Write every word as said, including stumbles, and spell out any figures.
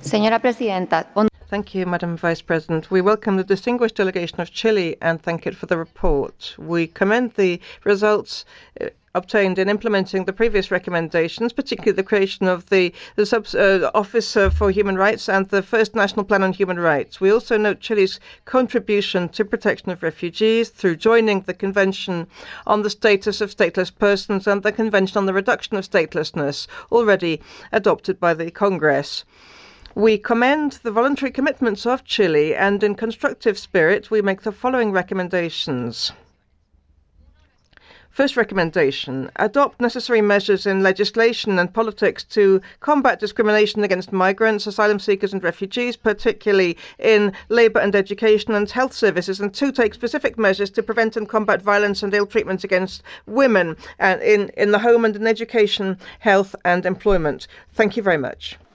Señora Presidenta, on Thank you, Madam Vice President. We welcome the distinguished delegation of Chile and thank it for the report. We commend the results uh, obtained in implementing the previous recommendations, particularly the creation of the, the sub, uh, Office uh, for Human Rights and the first National Plan on Human Rights. We also note Chile's contribution to protection of refugees through joining the Convention on the Status of Stateless Persons and the Convention on the Reduction of Statelessness, already adopted by the Congress. We commend the voluntary commitments of Chile, and in constructive spirit, we make the following recommendations. First recommendation, adopt necessary measures in legislation and politics to combat discrimination against migrants, asylum seekers and refugees, particularly in labour and education and health services, and to take specific measures to prevent and combat violence and ill treatment against women and in, in the home and in education, health and employment. Thank you very much.